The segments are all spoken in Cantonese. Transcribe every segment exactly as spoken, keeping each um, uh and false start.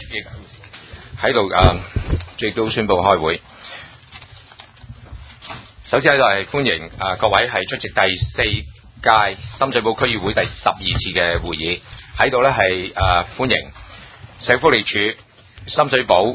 喺度誒，亦都宣布開會。首先喺度係歡迎誒、呃、各位係出席第四屆深水埗區議會第十二次嘅會議。喺度呢係誒歡迎社會福利署深水埗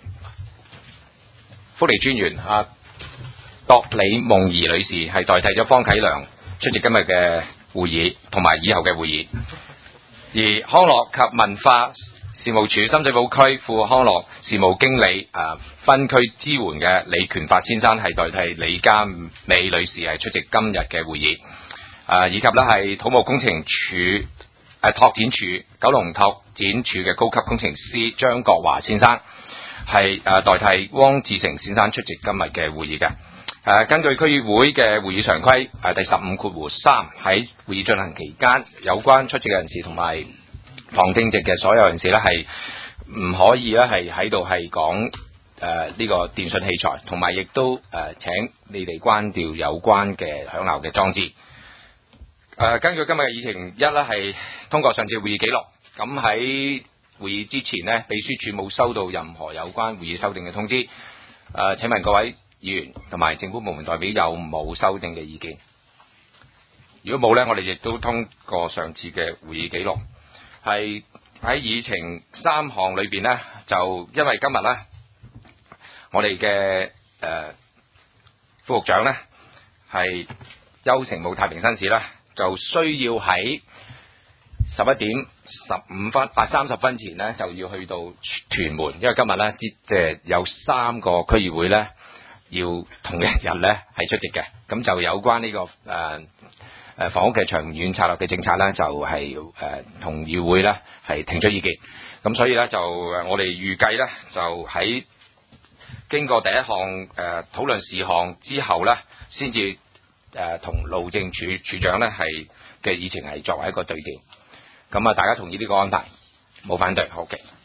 福利專員啊，郭李夢儀女士係代替咗方啟良出席今日嘅會議同埋以後嘅會議。而康樂及文化事務署深水埗區副康樂事務經理誒、呃、分區支援嘅李權發先生係代替李嘉美女士係出席今日嘅會議。誒、呃、以及呢係土木工程署誒、呃、拓展署九龍拓展署嘅高級工程師張國華先生係誒、呃、代替汪志成先生出席今日嘅會議嘅。誒、呃、根據區議會嘅會議常規誒、呃、第十五括弧三，喺會議進行期間，有關出席嘅人士同埋旁聽席嘅所有人士咧，係唔可以咧係喺度係講誒呢個電訊器材，同埋亦都誒、呃、請你哋關掉有關嘅響鬧嘅裝置。誒、呃、根據今日嘅議程一咧，係通過上次會議記錄。咁喺會議之前呢，秘書處冇收到任何有關會議修訂嘅通知。誒、呃、請問各位議員同埋政府部門代表有冇修訂嘅意見？如果冇呢，我哋亦都通過上次嘅會議記錄。係喺議程三項裏邊呢，就因為今日呢，我哋嘅誒副局長呢係邱成武太平紳士呢，就需要喺十一點十五分啊三十分前呢，就要去到屯門，因為今日呢，即係有三個區議會呢要同一日呢係出席嘅，咁就有關呢、這個誒。呃誒房屋嘅長遠策略嘅政策咧，就係誒同議會咧係提出意見，咁所以咧就我哋預計咧就喺經過第一項誒、呃、討論事項之後咧，先至誒同路政署署長咧係嘅議程係作為一個對調，咁啊大家同意呢個安排，冇反對，好嘅。